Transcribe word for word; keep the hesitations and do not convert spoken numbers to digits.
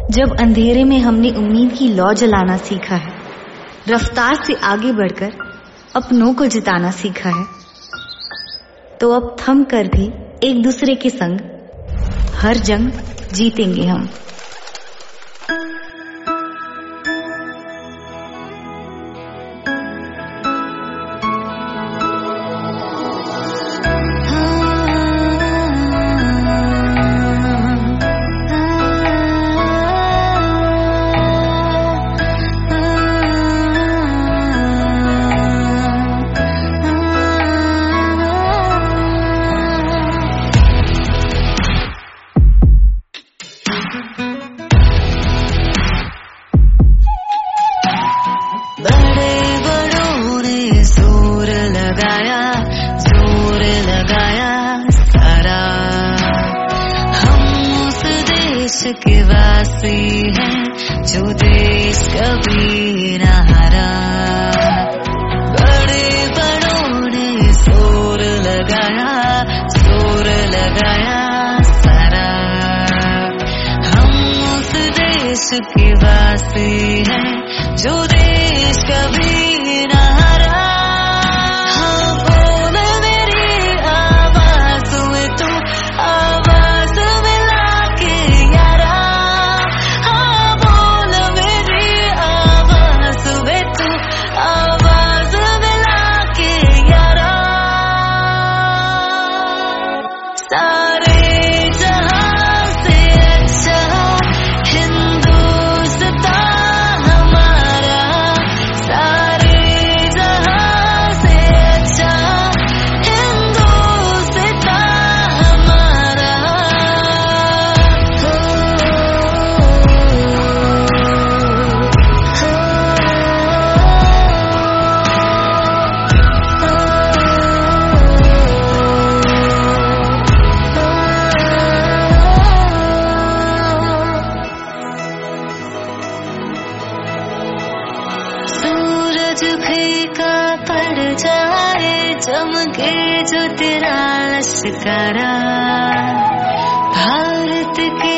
जब अंधेरे में हमने उम्मीद की लौ जलाना सीखा है, रफ्तार से आगे बढ़कर अपनों को जिताना सीखा है, तो अब थम कर भी एक दूसरे के संग हर जंग जीतेंगे हम। के वासी हैं जो देश कभी न हारा। बड़े बड़ों ने जोर लगाया, जोर लगाया सारा। हम उस देश के वासी हैं जो देश कभी न हारा। हाँ बोल मेरी आवाज में तू, आवाज मिला के यारा। हाँ बोल मेरी आवाज में तू, आवाज मिला के यारा। सारे जहां से अच्छा हिंदुस्तान हमारा। सारे जहां से अच्छा हिंदुस्तान हमारा। सूरज फीका पड़ जाए, चमके जो तेरा लश्करा। भारत के